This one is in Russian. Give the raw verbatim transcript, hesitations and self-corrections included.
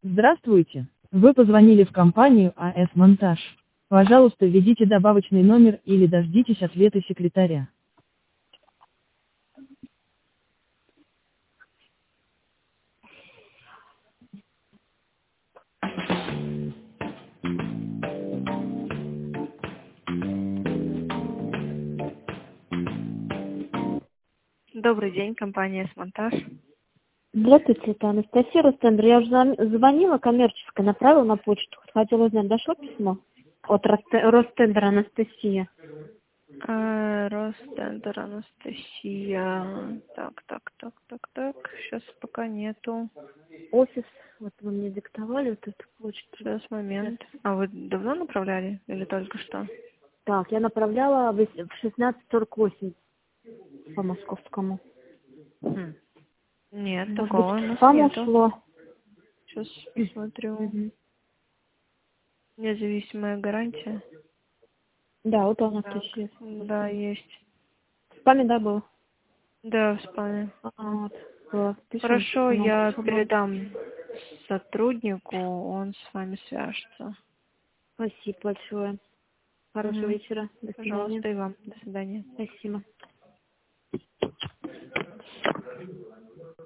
Здравствуйте. Вы позвонили в компанию АС Монтаж. Пожалуйста, введите добавочный номер или дождитесь ответа секретаря. Добрый день, компания «Смонтаж». Здравствуйте, это Анастасия Ростендер. Я уже звон- звонила коммерческое, направила на почту. Хотела узнать, дошло письмо от Росте- Ростендер Анастасия. А, Ростендер Анастасия. Так, так, так, так, так. Сейчас пока нету. Офис, вот вы мне диктовали вот эту почту. Сейчас, Сейчас. момент. А вы давно направляли или только что? Так, я направляла в в шестнадцать сорок восемь по московскому. Хм. Нет, Может быть, такого у в нас спам нету. ушло. Сейчас посмотрю. Мгм. Независимая гарантия. Да, вот он, Так, Анастасия. да, есть. В спаме, да, был? Да, в спаме. А, вот. Было. Пишем Хорошо, письмо. я Ага. передам сотруднику, он с вами свяжется. Спасибо большое. Хорошего Угу. вечера. До свидания. Пожалуйста, и вам. До свидания. Спасибо.